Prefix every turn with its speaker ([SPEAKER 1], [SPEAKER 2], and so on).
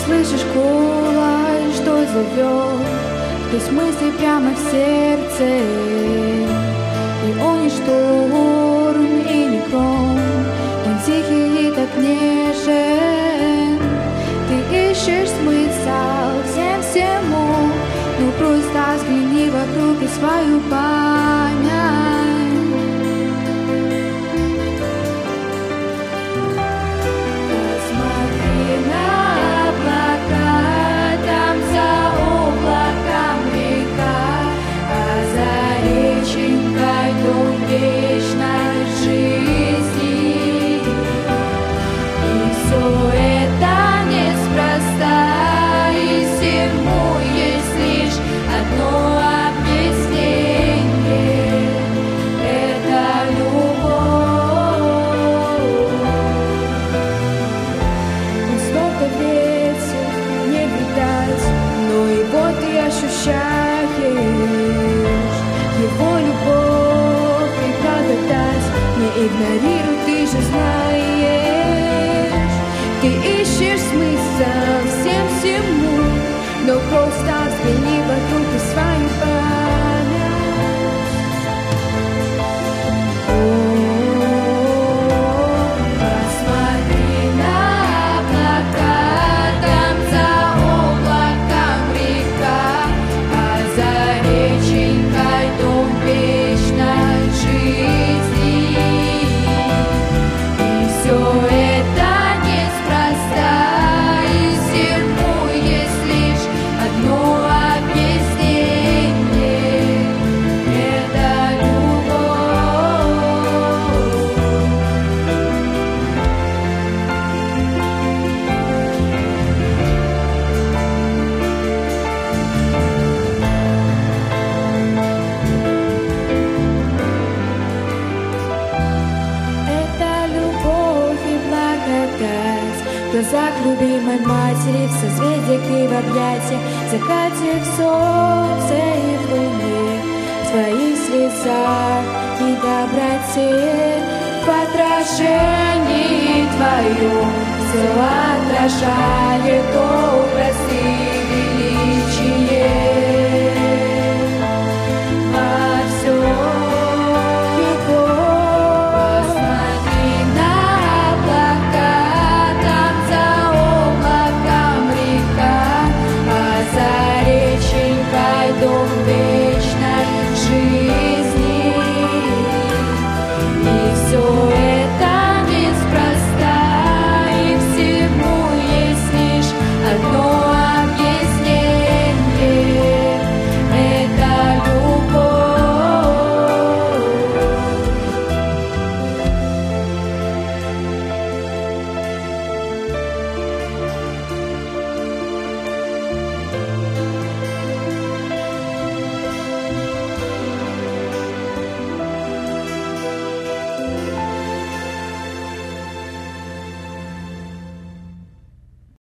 [SPEAKER 1] слышишь голос, что зовет, сквозь мысли прямо в сердце. И он не шторм, и не гром, он тихий и так нежен. Ты ищешь смысл всему, ну просто взгляни вокруг и свою память. Посмотри на облака, там за облаком река, а за реченькой дом вечной жизни. И все это неспроста, и всему есть лишь одно объяснение — это любовь. Он словно ветер, не видать, но его ты ощущаешь. Его любовь и благодать не игнорируй, ты же знаешь. Ты ищешь смысл всему, но просто взгляни вокруг и свою память. Посмотри на облака, там за облаком река, а за реченькой дом вечной жизни. И все это неспроста, и всему есть лишь одно объяснение — это любовь. Это любовь и благодать в глазах любимой матери, в созвездиях и в объятиях, в закате, в солнце и в луне, в твоих слезах и доброте, в отражении твоем все отражает то,